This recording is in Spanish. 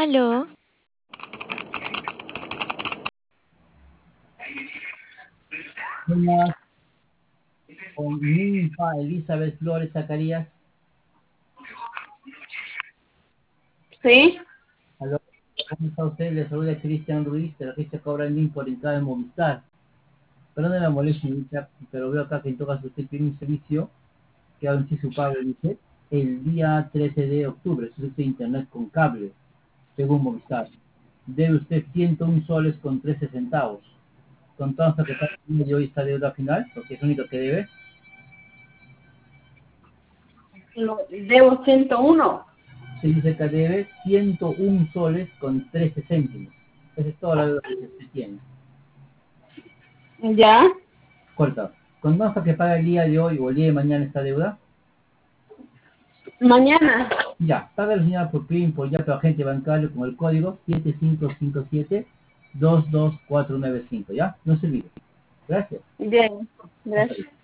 Aló, Buenas, con Ninfa Elizabeth Flores Zacarías. Sí, Aló, ¿cómo está usted? Le saluda Cristian Ruiz de la agencia Cobra Link por entrada en Movistar. Perdón la molestia, señorita, pero veo acá que en todo caso usted tiene un servicio que ha vencido su pago, dice, el día 13 de octubre, servicio de internet con cable, según Movistar. Debe usted 101 soles con 13 centavos. Contamos hasta que pague el día de hoy esta deuda final, porque es lo único que debe. debo 101. Se dice que debe 101 soles con 13 céntimos. Esa es toda la deuda que usted tiene. ¿Ya? Corta. ¿Conozca que paga el día de hoy o el día de mañana esta deuda? Mañana. Ya, paga la señora por PIN, por ya tu agente bancario con el código 7557 22495. ¿Ya? No se olvide. Gracias. Bien, Hasta gracias. luego.